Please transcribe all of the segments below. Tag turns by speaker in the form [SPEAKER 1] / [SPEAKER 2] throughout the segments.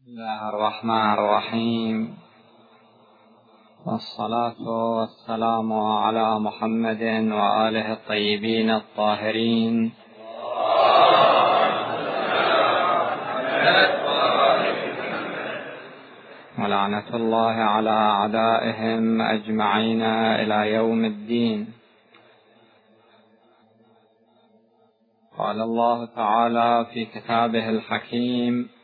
[SPEAKER 1] بسم الله الرحمن الرحيم، والصلاة والسلام على محمد وآله الطيبين الطاهرين، ولعنة الله على أعدائهم أجمعين إلى يوم الدين. قال الله تعالى في كتابه الحكيم: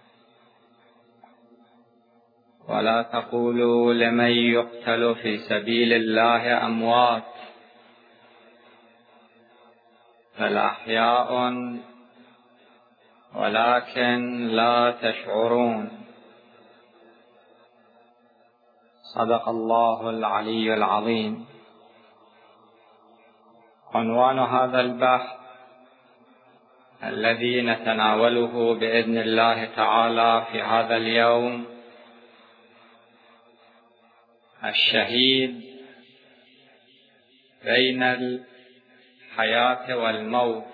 [SPEAKER 1] ولا تقولوا لمن يقتل في سبيل الله أموات بل أحياء ولكن لا تشعرون. صدق الله العلي العظيم. عنوان هذا البحث الذي نتناوله بإذن الله تعالى في هذا اليوم: الشهيد بين الحياة والموت.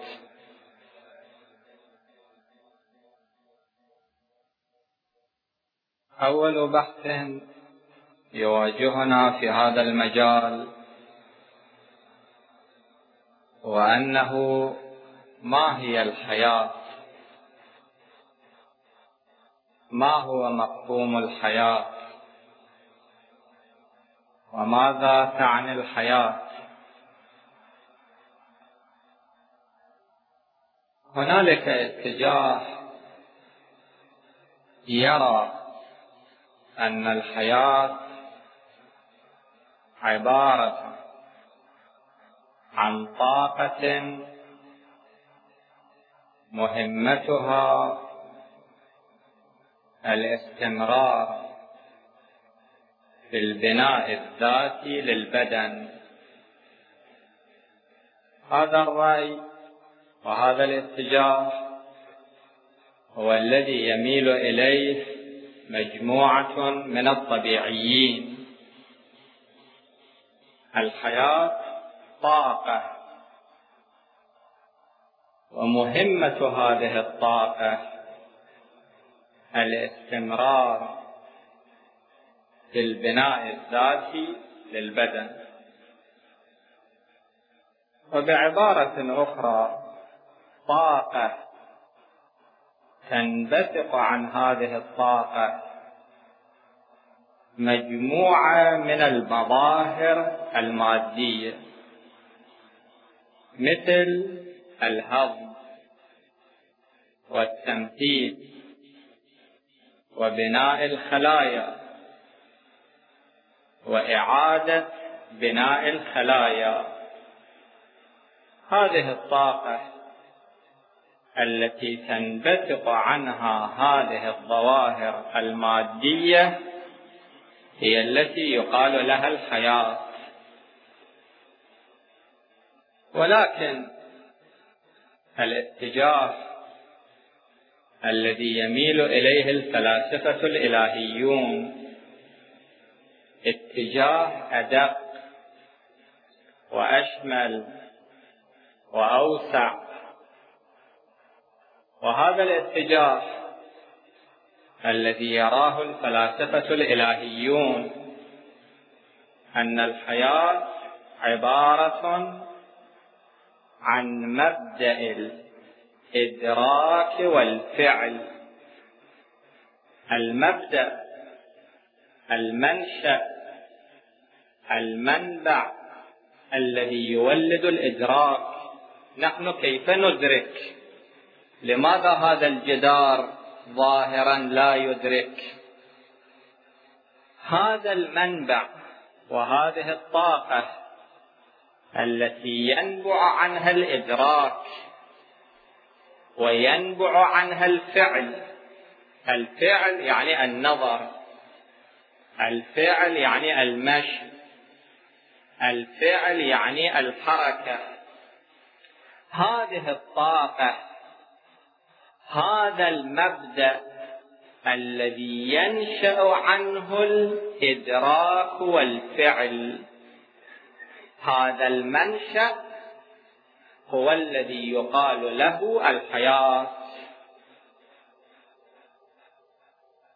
[SPEAKER 1] أول بحث يواجهنا في هذا المجال وأنه ما هي الحياة؟ ما هو مفهوم الحياة؟ وماذا تعني الحياة؟ هنالك اتجاه يرى أن الحياة عبارة عن طاقة مهمتها الاستمرار في البناء الذاتي للبدن. هذا الرأي وهذا الاتجاه هو الذي يميل إليه مجموعة من الطبيعيين. الحياة طاقة، ومهمة هذه الطاقة الاستمرار في البناء الذاتي للبدن. وبعبارة أخرى، طاقة تنبثق عن هذه الطاقة مجموعة من المظاهر المادية، مثل الهضم والتمثيل وبناء الخلايا وإعادة بناء الخلايا. هذه الطاقة التي تنبثق عنها هذه الظواهر المادية هي التي يقال لها الحياة. ولكن الاتجاه الذي يميل إليه الفلاسفة الإلهيون اتجاه أدق وأشمل وأوسع. وهذا الاتجاه الذي يراه الفلاسفة الإلهيون أن الحياة عبارة عن مبدأ الإدراك والفعل. المبدأ، المنشأ، المنبع الذي يولد الإدراك. نحن كيف ندرك؟ لماذا هذا الجدار ظاهرا لا يدرك؟ هذا المنبع وهذه الطاقة التي ينبع عنها الإدراك وينبع عنها الفعل. الفعل يعني النظر، الفعل يعني المشي، الفعل يعني الحركة. هذه الطاقة، هذا المبدأ الذي ينشأ عنه الإدراك والفعل، هذا المنشأ هو الذي يقال له الحياة.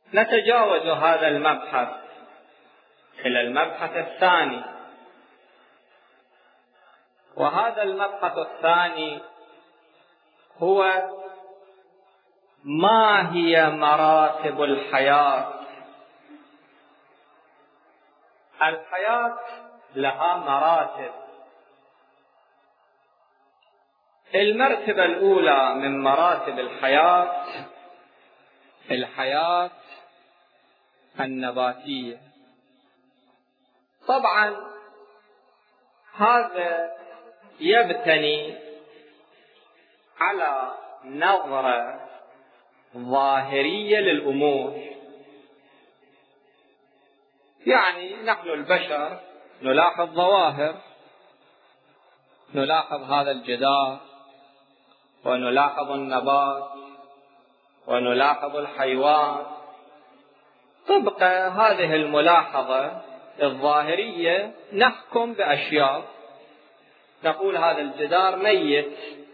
[SPEAKER 1] نتجاوز هذا المبحث إلى المبحث الثاني، وهذا المبحث الثاني هو ما هي مراتب الحياة. الحياة لها مراتب. المرتبة الأولى من مراتب الحياة النباتية. طبعا هذا يبتني على نظرة ظاهرية للأمور، يعني نحن البشر نلاحظ ظواهر، نلاحظ هذا الجدار، ونلاحظ النبات، ونلاحظ الحيوان. طبق هذه الملاحظة الظاهرية نحكم بأشياء، نقول هذا الجدار ميت.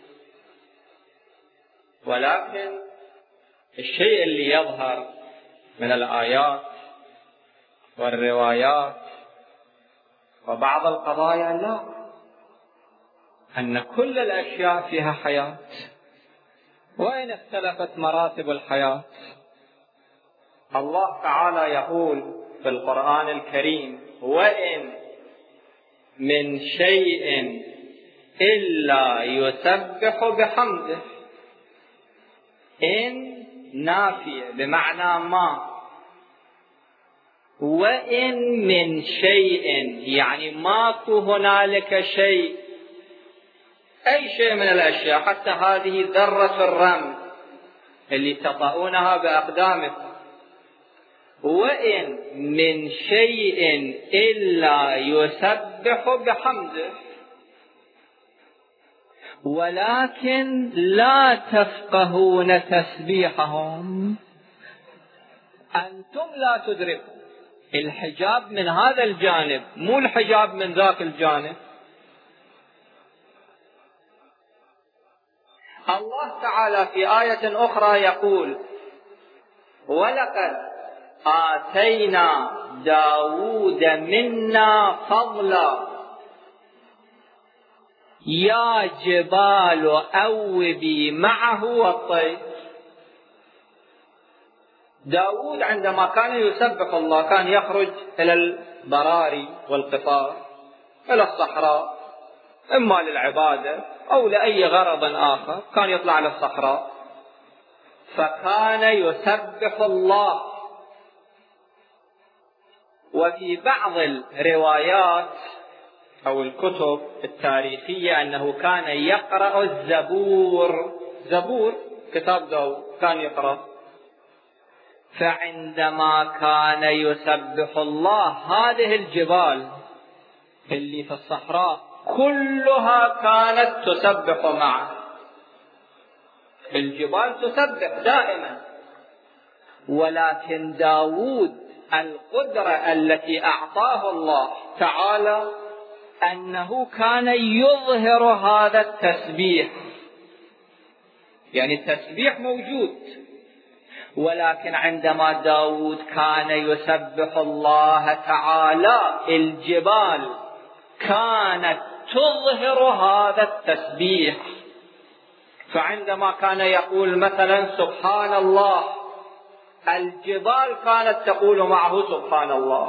[SPEAKER 1] ولكن الشيء اللي يظهر من الآيات والروايات وبعض القضايا لا، أن كل الأشياء فيها حياة. وإن اختلفت مراتب الحياة، الله تعالى يقول في القرآن الكريم: وإن من شيء إلا يسبح بحمده. إن نافية بمعنى ما، وإن من شيء يعني ماكو هنالك شيء، أي شيء من الأشياء، حتى هذه ذرة الرمل اللي تطؤونها بأقدامكم. وإن من شيء إلا يسبح بحمده ولكن لا تفقهون تسبيحهم. أنتم لا تدركون. الحجاب من هذا الجانب، مو الحجاب من ذاك الجانب. الله تعالى في آية أخرى يقول: ولقد آتينا داود منا فضلا يا جبال أوبي معه والطير. داود عندما كان يسبح الله كان يخرج إلى البراري والقفار، إلى الصحراء، إما للعبادة أو لأي غرض آخر، كان يطلع على الصحراء فكان يسبح الله. وفي بعض الروايات أو الكتب التاريخية أنه كان يقرأ الزبور. زبور كتاب داود كان يقرأ. فعندما كان يسبح الله هذه الجبال اللي في الصحراء كلها كانت تسبح معه. الجبال تسبح دائما، ولكن داود القدرة التي أعطاه الله تعالى أنه كان يظهر هذا التسبيح، يعني التسبيح موجود، ولكن عندما داود كان يسبح الله تعالى الجبال كانت تظهر هذا التسبيح. فعندما كان يقول مثلا سبحان الله، الجبال كانت تقول معه سبحان الله.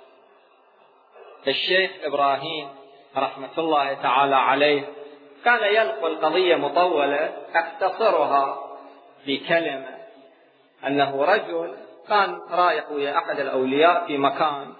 [SPEAKER 1] الشيخ إبراهيم رحمة الله تعالى عليه كان ينقل قضية مطولة أختصرها بكلمة، أنه رجل كان رايح ويا أحد الأولياء في مكان،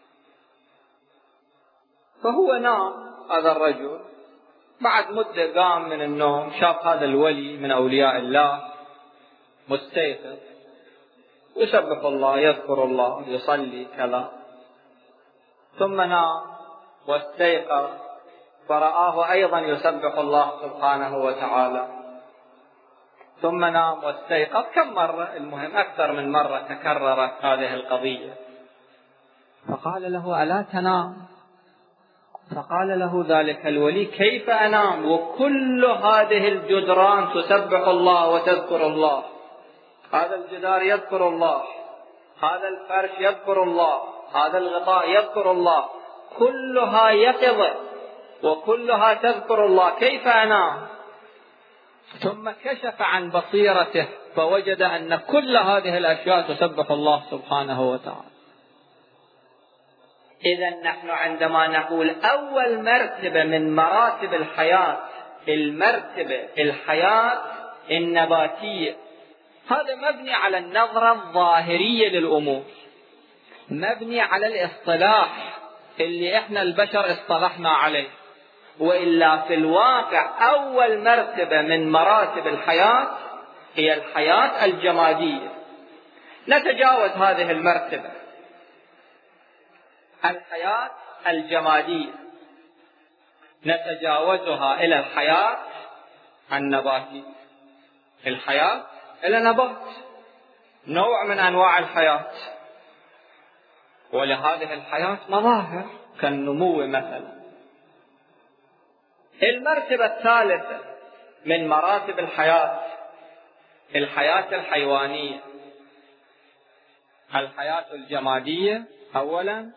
[SPEAKER 1] فهو نام هذا الرجل، بعد مدة قام من النوم، شاف هذا الولي من أولياء الله مستيقظ يسبح الله يذكر الله يصلي كذا، ثم نام واستيقظ فرآه أيضا يسبح الله سبحانه وتعالى، ثم نام واستيقظ كم مرة، المهم أكثر من مرة تكررت هذه القضية. فقال له ألا تنام؟ فقال له ذلك الولي كيف أنام وكل هذه الجدران تسبح الله وتذكر الله، هذا الجدار يذكر الله هذا الفرش يذكر الله، هذا الغطاء يذكر الله، كلها يقظة وكلها تذكر الله، كيف أنام؟ ثم كشف عن بصيرته فوجد أن كل هذه الأشياء تسبح الله سبحانه وتعالى. إذا نحن عندما نقول أول مرتبة من مراتب الحياة المرتبة الحياة النباتية، هذا مبني على النظرة الظاهرية للأمور، مبني على الاصطلاح اللي احنا البشر اصطلحنا عليه، وإلا في الواقع أول مرتبة من مراتب الحياة هي الحياة الجمادية. نتجاوز هذه المرتبة، الحياة الجمادية، نتجاوزها إلى الحياة النباتية. الحياة إلى نبات، نوع من أنواع الحياة، ولهذه الحياة مظاهر كالنمو مثلا. المرتبة الثالثة من مراتب الحياة الحياة الحيوانية، الحياة الجمادية أولا،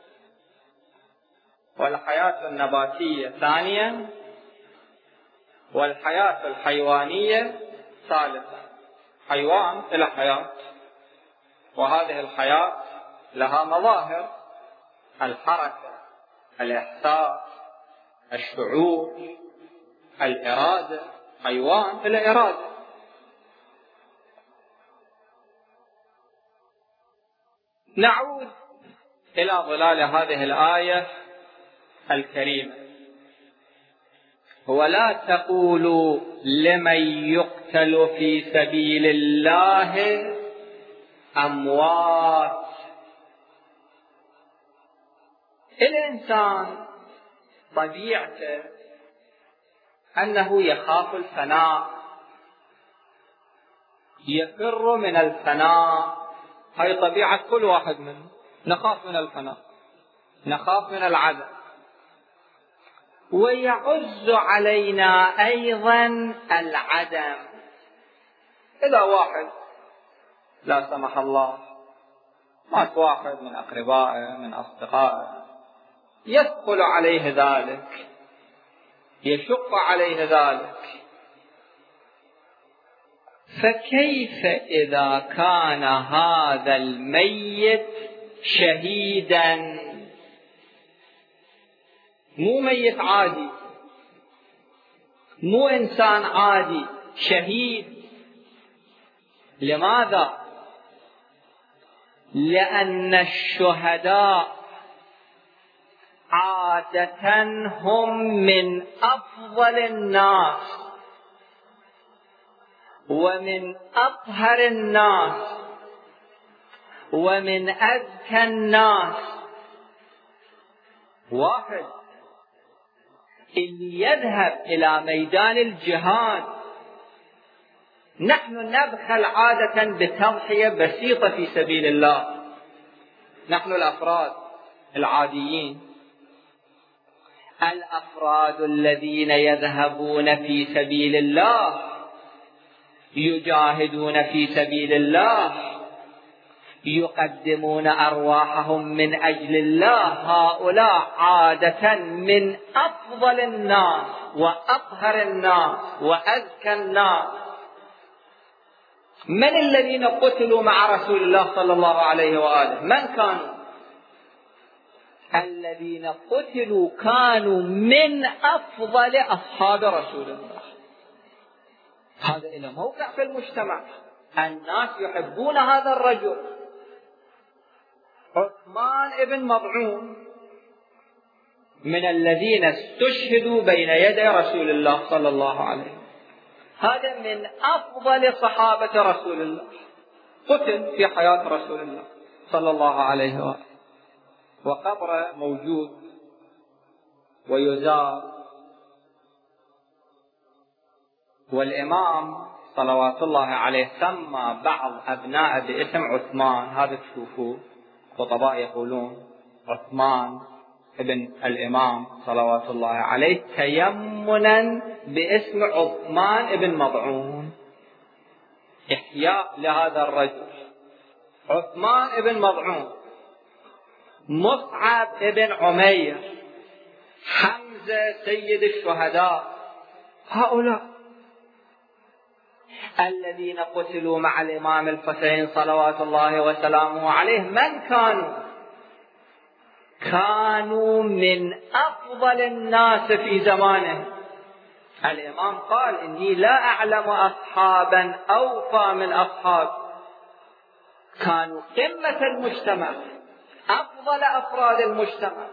[SPEAKER 1] والحياة النباتية ثانيا، والحياة الحيوانية ثالثا. حيوان إلى حياة، وهذه الحياة لها مظاهر: الحركة، الإحساس، الشعور، الإرادة. حيوان إلى إرادة. نعود إلى ظلال هذه الآية الكريمة: ولا تقولوا لمن يقتل في سبيل الله أموات. الإنسان طبيعته أنه يخاف الفناء، يفر من الفناء، هذه طبيعة كل واحد منا، نخاف من الفناء، نخاف من العدم. ويعز علينا أيضا العدم. إذا واحد لا سمح الله مات واحد من أقربائه من أصدقائه، يثقل عليه ذلك، يشق عليه ذلك. فكيف إذا كان هذا الميت شهيدا، مو ميت عادي، مو إنسان عادي، شهيد. لماذا؟ لأن الشهداء عادة هم من أفضل الناس ومن أطهر الناس ومن أزكى الناس. واحد اللي يذهب إلى ميدان الجهاد، نحن نبخل عادة بتضحية بسيطة في سبيل الله، نحن الأفراد العاديين. الأفراد الذين يذهبون في سبيل الله، يجاهدون في سبيل الله، يقدمون أرواحهم من أجل الله، هؤلاء عادة من أفضل الناس وأطهر الناس وأزكى الناس. من الذين قتلوا مع رسول الله صلى الله عليه وآله؟ من كانوا؟ الذين قتلوا كانوا من أفضل أصحاب رسول الله. هذا إلى موقع في المجتمع، الناس يحبون هذا الرجل. عثمان ابن مضعون من الذين استشهدوا بين يدي رسول الله صلى الله عليه وسلم، هذا من أفضل صحابة رسول الله، قتل في حياة رسول الله صلى الله عليه وسلم، وقبره موجود ويزار. والإمام صلوات الله عليه سمى بعض أبناء باسم عثمان، هذا تشوفوه خطباء يقولون عثمان ابن الإمام صلوات الله عليه تيمنا باسم عثمان ابن مضعون، إحياء لهذا الرجل. عثمان بن مضعون، مصعب بن عمير، حمزة سيد الشهداء، هؤلاء الذين قتلوا مع الإمام الحسين صلوات الله وسلامه عليه من كانوا؟ كانوا من أفضل الناس في زمانه. الإمام قال: إني لا أعلم أصحابا أوفى من أصحاب. كانوا قمة المجتمع، أفضل أفراد المجتمع.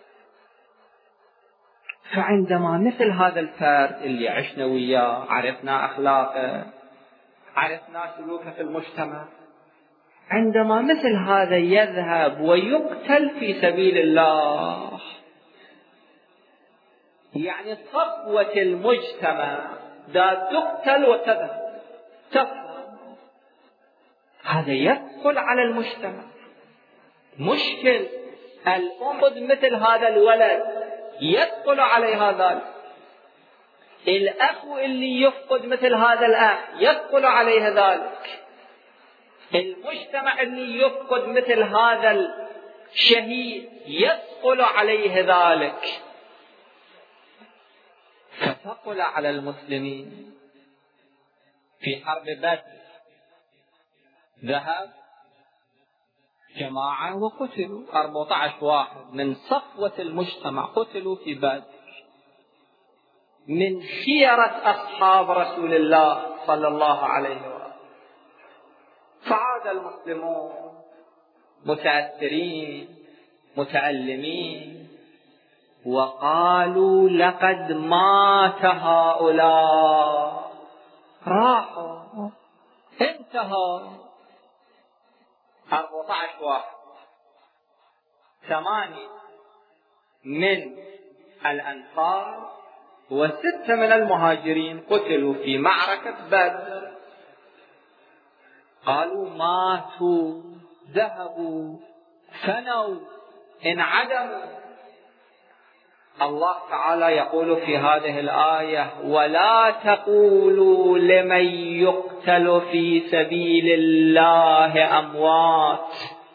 [SPEAKER 1] فعندما مثل هذا الفرد اللي عشنا وياه، عرفنا أخلاقه، عرفنا سلوكه في المجتمع، عندما مثل هذا يذهب ويقتل في سبيل الله، يعني صفوة المجتمع ذات تقتل وتذهب تفهم، هذا يثقل على المجتمع. مشكل الأم مثل هذا الولد يثقل عليها ذلك، الأخ اللي يفقد مثل هذا الأخ يثقل عليه ذلك، المجتمع اللي يفقد مثل هذا الشهيد يثقل عليه ذلك. فثقل على المسلمين في حرب بدر، ذهب جماعة وقتلوا 14 واحد من صفوة المجتمع قتلوا في بدر، من خيرة أصحاب رسول الله صلى الله عليه وسلم. فعاد المسلمون متأثرين متألمين وقالوا: لقد مات هؤلاء، راحوا، انتهى. 14 واحد، 8 من الأنصار و6 من المهاجرين قتلوا في معركة بدر. قالوا: ماتوا، ذهبوا، فنوا، انعدموا. الله تعالى يقول في هذه الآية: ولا تقولوا لمن يقتل في سبيل الله أموات.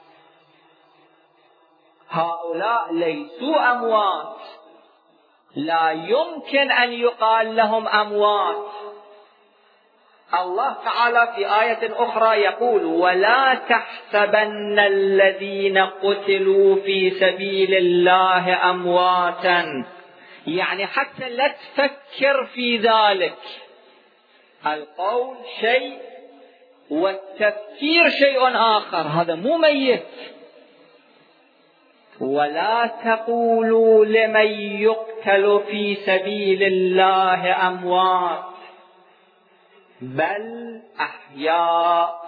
[SPEAKER 1] هؤلاء ليسوا أموات، لا يمكن أن يقال لهم أموات. الله تعالى في آية أخرى يقول: ولا تحسبن الذين قتلوا في سبيل الله أمواتا، يعني حتى لا تفكر في ذلك. القول شيء والتفكير شيء آخر، هذا مو ميت. ولا تقولوا لمن يقتل في سبيل الله أموات بل أحياء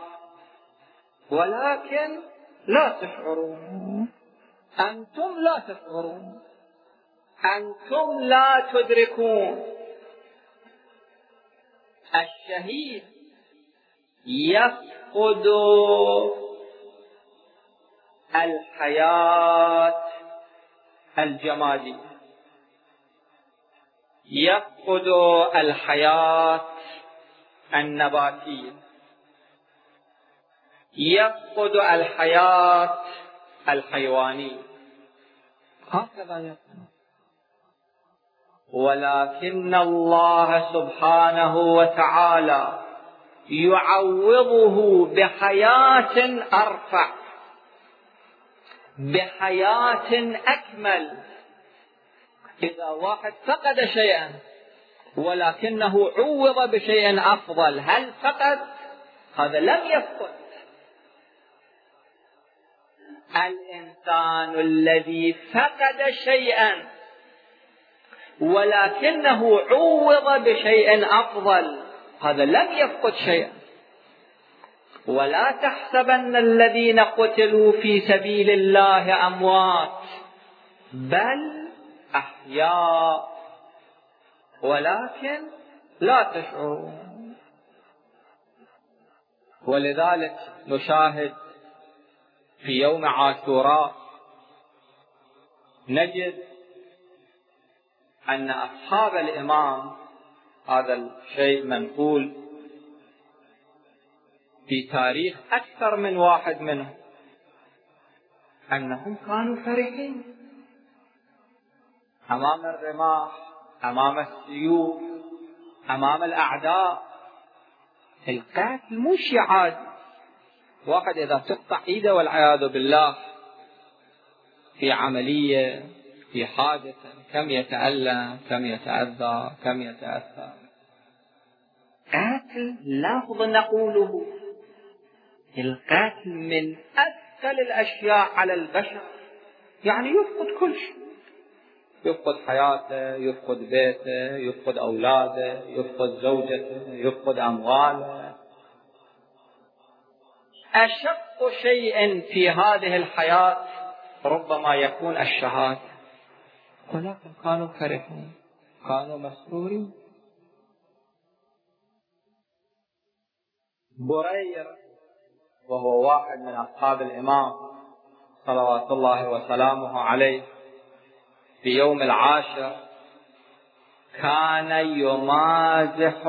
[SPEAKER 1] ولكن لا تشعرون. أنتم لا تشعرون، أنتم لا تدركون. الشهيد يفقد الحياة الجمادية، يفقد الحياة النباتية، يفقد الحياة الحيوانية، هكذا يفقد. ولكن الله سبحانه وتعالى يعوضه بحياة أرفع، بحياة أكمل. إذا واحد فقد شيئا ولكنه عوض بشيء أفضل، هل فقد؟ هذا لم يفقد. الإنسان الذي فقد شيئا ولكنه عوض بشيء أفضل، هذا لم يفقد شيئا. ولا تحسبن الذين قتلوا في سبيل الله أموات بل أحياء ولكن لا تشعرون. ولذلك نشاهد في يوم عاشوراء نجد أن أصحاب الإمام، هذا الشيء منقول، في تاريخ أكثر من واحد منهم أنهم كانوا فرحين أمام الرماح، أمام السيوف، أمام الأعداء. القتل مو شيء عادي. واحد إذا تقطع إيده والعياذ بالله في عملية، في حادثة، كم يتألم، كم يتأذى، كم يتأثر. قتل لفظ نقوله، القتل من أثقل الأشياء على البشر، يعني يفقد كل شيء، يفقد حياته، يفقد بيته، يفقد أولاده، يفقد زوجته، يفقد أمواله. أشق شيء في هذه الحياة ربما يكون الشهادة، ولكن كانوا فرحين، كانوا مسرورين. برير وهو واحد من أصحاب الإمام صلوات الله وسلامه عليه، في يوم العاشر كان يمازح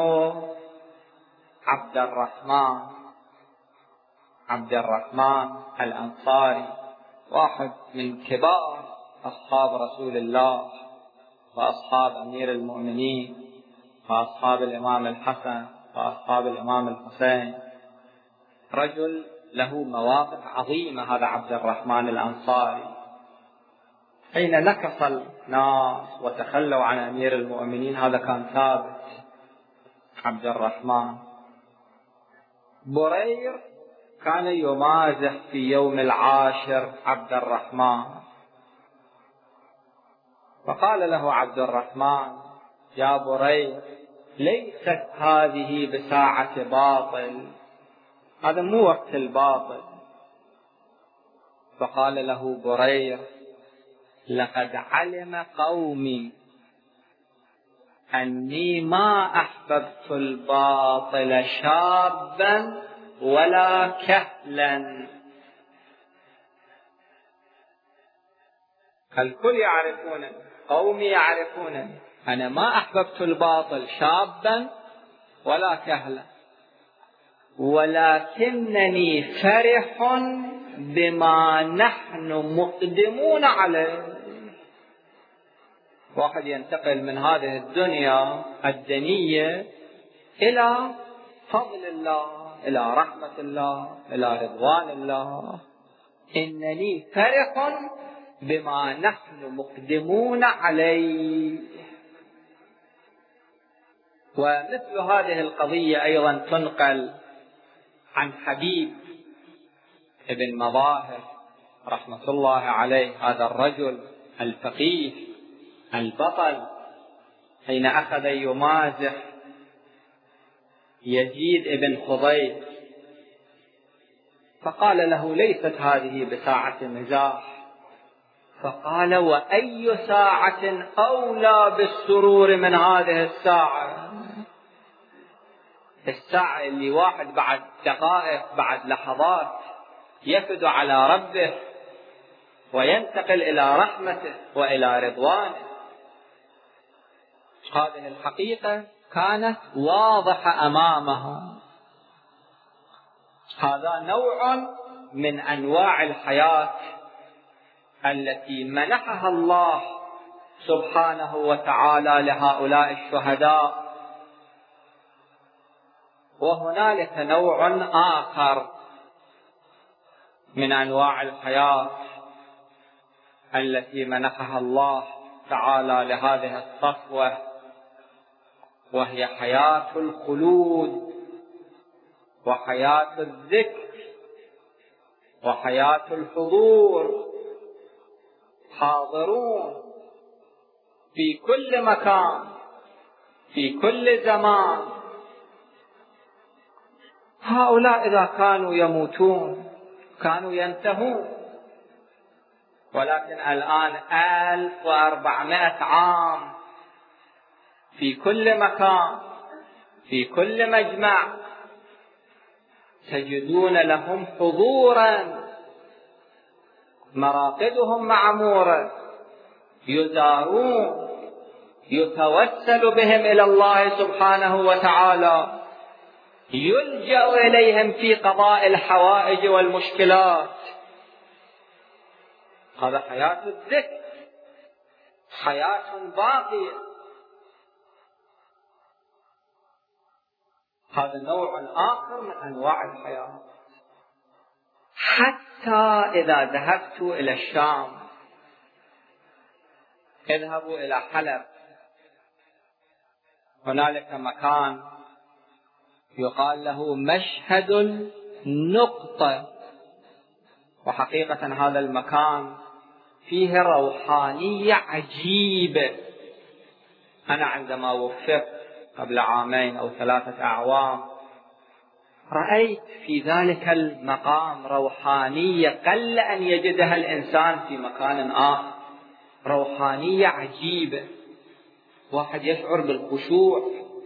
[SPEAKER 1] عبد الرحمن الأنصاري، واحد من كبار أصحاب رسول الله وأصحاب أمير المؤمنين وأصحاب الإمام الحسن وأصحاب الإمام الحسين، رجل له مواقف عظيمة. هذا عبد الرحمن الأنصاري حين نكص الناس وتخلوا عن أمير المؤمنين، هذا كان ثابت. عبد الرحمن برير كان يمازح في يوم العاشر عبد الرحمن، فقال له عبد الرحمن: يا برير، ليست هذه بساعة باطل، هذا مو وقت الباطل. فقال له برير: لقد علم قومي أني ما أحببت الباطل شابا ولا كهلا. الكل يعرفونني، قومي يعرفونني، أنا ما أحببت الباطل شابا ولا كهلا، ولكنني فرح بما نحن مقدمون عليه. واحد ينتقل من هذه الدنيا الدنية إلى فضل الله، إلى رحمة الله، إلى رضوان الله. إنني فرح بما نحن مقدمون عليه. ومثل هذه القضية أيضا تنقل عن حبيب ابن مظاهر رحمة الله عليه، هذا الرجل الفقيه البطل، حين أخذ يمازح يزيد ابن خضير، فقال له: ليست هذه بساعة مزاح. فقال: وأي ساعة أولى بالسرور من هذه الساعة؟ الساعة اللي واحد بعد دقائق، بعد لحظات، يفد على ربه وينتقل إلى رحمته وإلى رضوانه. هذه الحقيقة كانت واضحة أمامها. هذا نوع من أنواع الحياة التي منحها الله سبحانه وتعالى لهؤلاء الشهداء. وهنالك نوع آخر من أنواع الحياة التي منحها الله تعالى لهذه الصفوة، وهي حياة الخلود وحياة الذكر وحياة الحضور، حاضرون في كل مكان في كل زمان. هؤلاء إذا كانوا يموتون كانوا ينتهون، ولكن الآن 1400 عام في كل مكان في كل مجمع تجدون لهم حضورا، مراقدهم معمورة، يزارون، يتوسل بهم إلى الله سبحانه وتعالى، يلجأ إليهم في قضاء الحوائج والمشكلات. هذا حياة الذكر، حياة باقية. هذا نوع آخر من أنواع الحياة. حتى إذا ذهبت إلى الشام، اذهبوا إلى حلب، هنالك مكان يقال له مشهد نقطة، وحقيقة هذا المكان فيه روحانية عجيبة. أنا عندما وفقت قبل 2 أو 3 أعوام رأيت في ذلك المقام روحانية قل أن يجدها الإنسان في مكان آخر، روحانية عجيبة، واحد يشعر بالخشوع.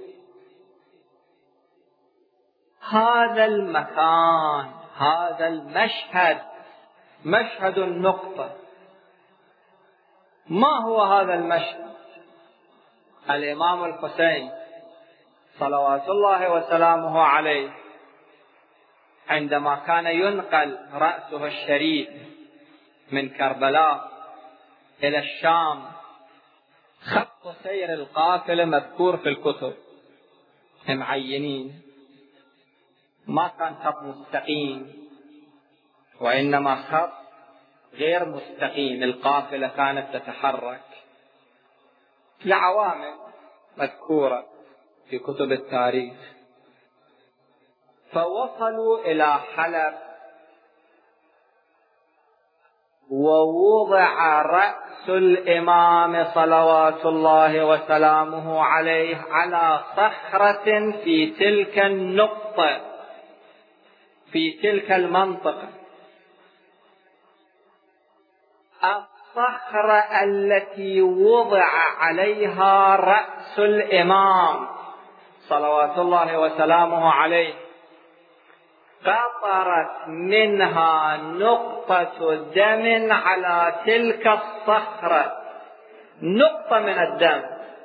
[SPEAKER 1] هذا المكان، هذا المشهد، مشهد النقطة. ما هو هذا المشهد؟ الإمام الحسين صلوات الله وسلامه عليه عندما كان ينقل رأسه الشريف من كربلاء إلى الشام، خط سير القافلة مذكور في الكتب معينين، ما كان خط مستقيم، وإنما خط غير مستقيم. القافلة كانت تتحرك لعوامل مذكورة في كتب التاريخ. فوصلوا إلى حلب، ووضع رأس الإمام صلوات الله وسلامه عليه على صخرة في تلك النقطة، في تلك المنطقة. الصخرة التي وضع عليها رأس الإمام صلوات الله وسلامه عليه قطرت منها نقطة دم على تلك الصخرة، نقطة من الدم.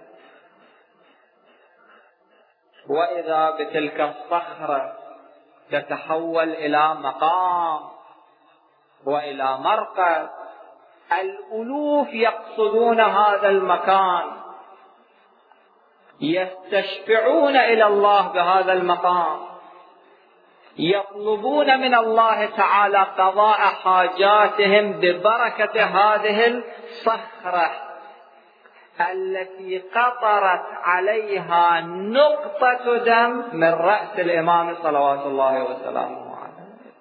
[SPEAKER 1] وإذا بتلك الصخرة تتحول إلى مقام وإلى مرقد. الألوف يقصدون هذا المكان، يستشفعون إلى الله بهذا المقام، يطلبون من الله تعالى قضاء حاجاتهم ببركة هذه الصخرة التي قطرت عليها نقطة دم من رأس الإمام صلوات الله وسلامه عليه.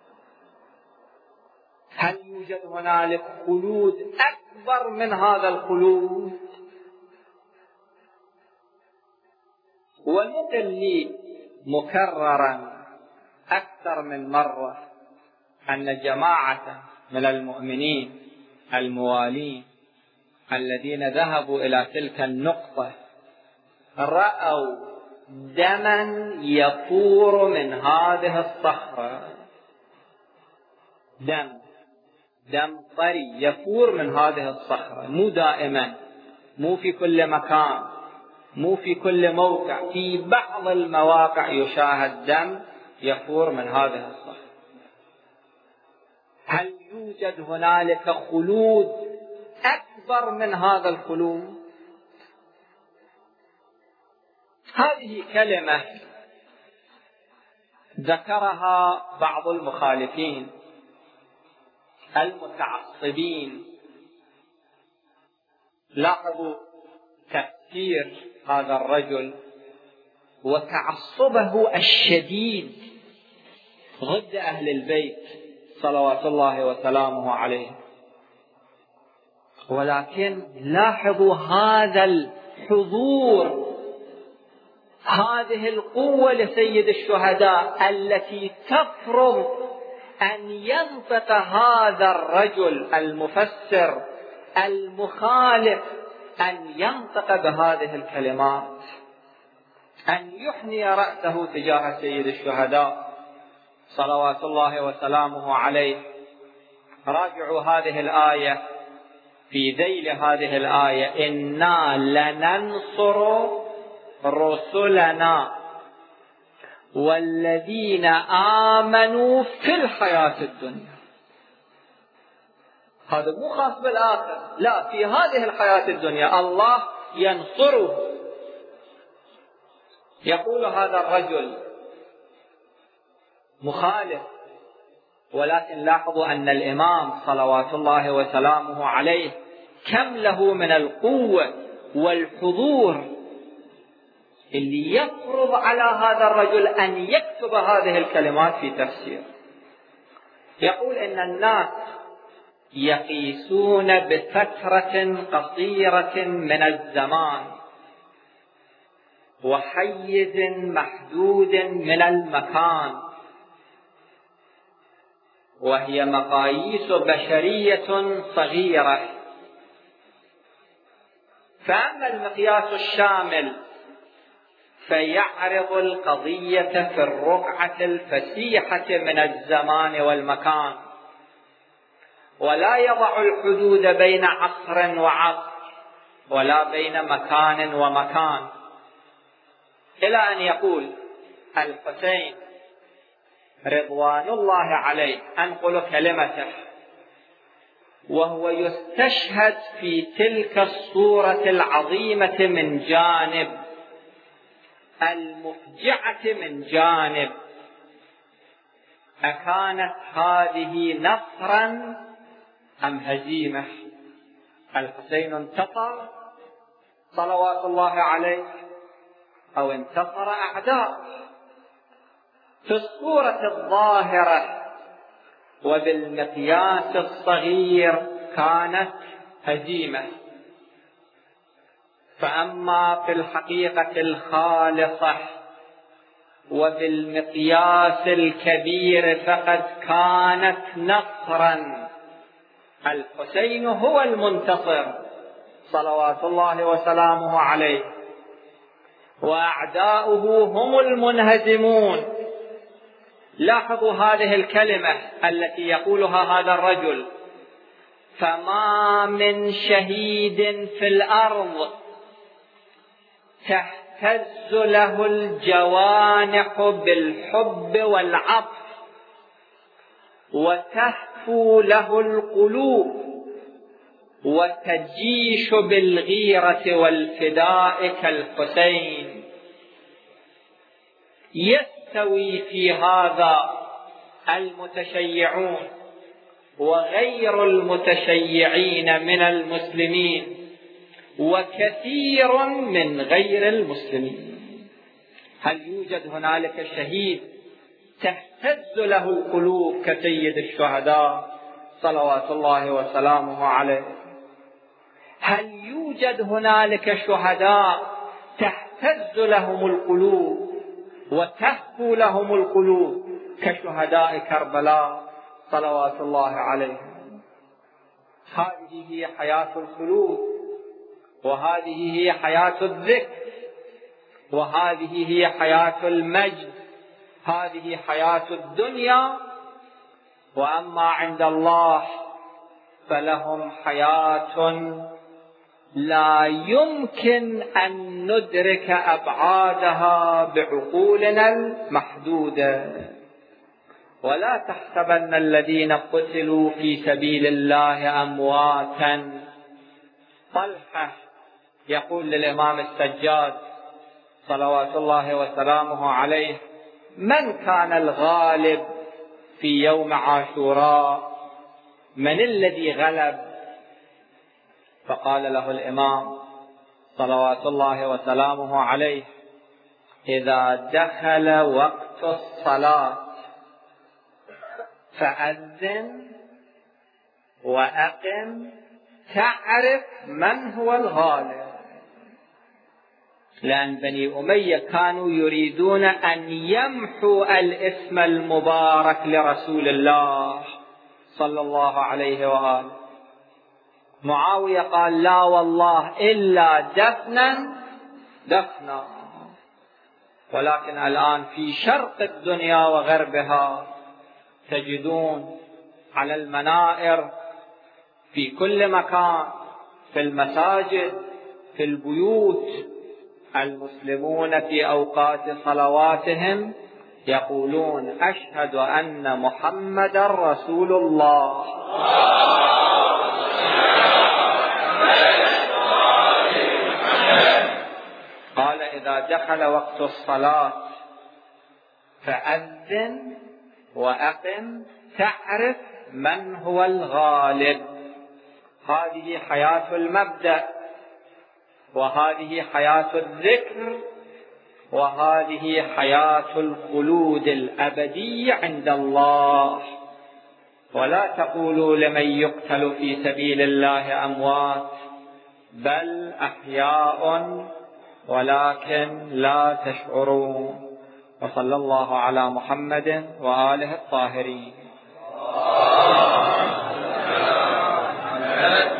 [SPEAKER 1] هل يوجد هنالك خلود أكبر من هذا الخلود؟ ونقل لي مكررا أكثر من مرة أن جماعة من المؤمنين الموالين الذين ذهبوا إلى تلك النقطة رأوا دما يفور من هذه الصخرة، دم طري يفور من هذه الصخرة، مو دائما، مو في كل مكان، مو في كل موقع، في بعض المواقع يشاهد دم يفور من هذه الصخرة. هل يوجد هنالك خلود أكبر من هذا الخلود؟ هذه كلمة ذكرها بعض المخالفين المتعصبين. لاحظوا تفسير هذا الرجل وتعصبه الشديد ضد أهل البيت صلوات الله وسلامه عليه. ولكن لاحظوا هذا الحضور، هذه القوة لسيد الشهداء التي تفرض أن ينطق هذا الرجل المفسر المخالف، أن ينطق بهذه الكلمات، أن يحني رأسه تجاه سيد الشهداء صلوات الله وسلامه عليه. راجعوا هذه الآية، في ذيل هذه الآية: إنا لننصر رسلنا والذين آمنوا في الحياة الدنيا. هذا مو خاص بالآخر، لا، في هذه الحياة الدنيا الله ينصره. يقول هذا الرجل مخالف، ولكن لاحظوا أن الإمام صلوات الله وسلامه عليه كم له من القوة والحضور اللي يفرض على هذا الرجل أن يكتب هذه الكلمات في تفسير. يقول إن الناس يقيسون بفترة قصيرة من الزمان وحيز محدود من المكان، وهي مقاييس بشرية صغيرة. فأما المقياس الشامل فيعرض القضية في الرقعة الفسيحة من الزمان والمكان، ولا يضع الحدود بين عصر وعصر ولا بين مكان ومكان، إلى أن يقول الحسين رضوان الله عليه، أنقل كلمته، وهو يستشهد في تلك الصورة العظيمة من جانب، المفجعة من جانب، أكانت هذه نصرا أم هزيمة؟ الحسين انتصر صلوات الله عليه أو انتصر أعداء؟ في الصورة الظاهرة وبالمقياس الصغير كانت هزيمة، فأما في الحقيقة الخالصة وبالمقياس الكبير فقد كانت نصرا. الحسين هو المنتصر صلوات الله وسلامه عليه، وأعداؤه هم المنهزمون. لاحظوا هذه الكلمة التي يقولها هذا الرجل: فما من شهيد في الأرض تهتز له الجوانح بالحب والعطف وتهفو له القلوب وتجيش بالغيرة والفداء كالحسين. يستوي في هذا المتشيعون وغير المتشيعين من المسلمين وكثير من غير المسلمين. هل يوجد هنالك شهيد تهتز له القلوب كسيد الشهداء صلوات الله وسلامه عليه؟ هل يوجد هنالك شهداء تهتز لهم القلوب وتهفو لهم القلوب كشهداء كربلاء صلوات الله عليهم؟ هذه هي حياة الخلود، وهذه هي حياة الذكر، وهذه هي حياة المجد، هذه حياة الدنيا. وأما عند الله فلهم حياة لا يمكن أن ندرك أبعادها بعقولنا المحدودة. ولا تحسبن الذين قتلوا في سبيل الله أمواتا. طلحة يقول للإمام السجاد صلوات الله وسلامه عليه: من كان الغالب في يوم عاشوراء؟ من الذي غلب؟ فقال له الإمام صلوات الله وسلامه عليه: إذا دخل وقت الصلاة فأذن وأقم تعرف من هو الغالب. لأن بني أمية كانوا يريدون أن يمحوا الاسم المبارك لرسول الله صلى الله عليه وآله. معاوية قال: لا والله إلا دفنا. ولكن الآن في شرق الدنيا وغربها تجدون على المنائر في كل مكان، في المساجد، في البيوت، المسلمون في أوقات صلواتهم يقولون أشهد أن محمدا رسول الله. قال إذا دخل وقت الصلاة فأذن وأقم تعرف من هو الغالب. هذه حياة المبدأ، وهذه حياة الذكر، وهذه حياة الخلود الأبدي عند الله. ولا تقولوا لمن يقتل في سبيل الله أموات، بل أحياء ولكن لا تشعرون. وصلى الله على محمد وآله الطاهرين.